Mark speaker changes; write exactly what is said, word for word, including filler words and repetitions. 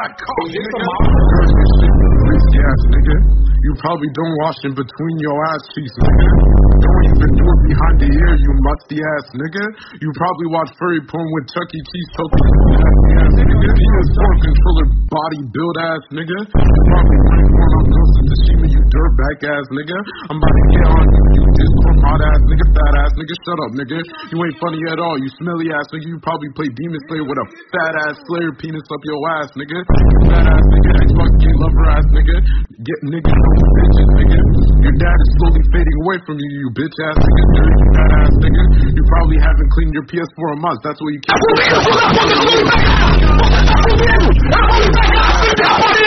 Speaker 1: crack cock, nigga. Ass nigga. You probably don't wash in between your ass cheeks, nigga. Don't even do it behind the ear, you musty ass nigga. You probably watch furry porn with Chuck E. Cheese choking ass nigga. P S four controller body build ass nigga. You probably running porn on Ghost of Tsushima, you dirtbag ass nigga. I'm about to get on you, you Discord hot ass nigga, fat ass nigga. Shut up, nigga. You ain't funny at all, you smelly ass nigga. You probably play Demon Slayer with a fat ass Slayer penis up your ass nigga. Fat ass nigga, Xbox gay lover ass nigga. Get niggas on bitches nigga. Your dad is slowly fading away from you, you bitch ass nigga. Dirty fat ass nigga. You probably haven't cleaned your P S four in months. That's what you keep.